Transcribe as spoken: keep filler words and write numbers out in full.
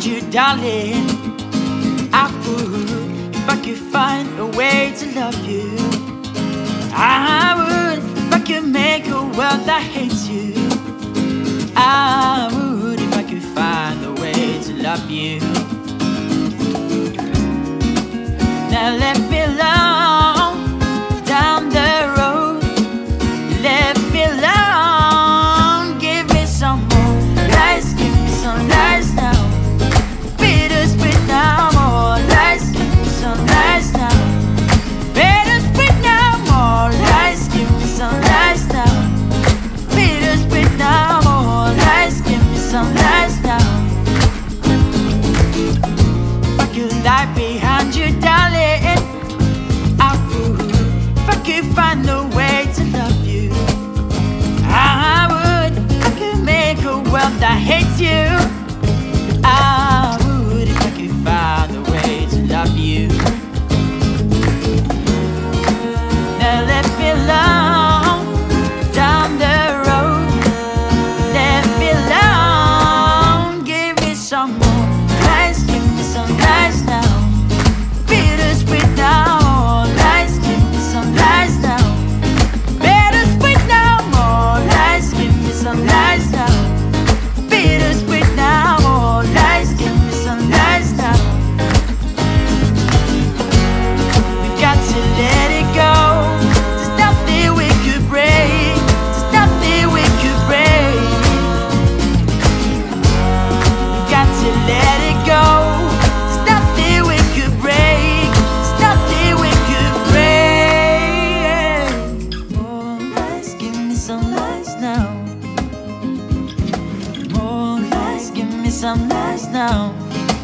behind you, darling. I would if I could find a way to love you. I would if I could make a world that hates you. I would if I could find a way to love you. Now let me alone down the road. Let me alone. Give me some more lies. Give me some lies now. Bittersweet now. More lies. Give me some lies now. Bittersweet now. More lies. Give me some lies now. Bittersweet now. More lies. Give me some lies now. If I could lie behind you, darling, I would. If I could find a way to love you, I would. If I could make a world that hates you, I would. If I could find a way to love you. Now let me alone down the road. Let me alone. Give me some more lies. Give me some lies now. Bittersweet now. More lies. Give me some lies now. Bittersweet now. More lies. Give me some lies now. Bittersweet now. More lies. Give me some lies now. We've got to let it go. There's nothing we could break. There's nothing we could break. We've got to let it go. There's nothing we could break. There's nothing we could break. More lies, give me some lies now. More lies, give me some lies now.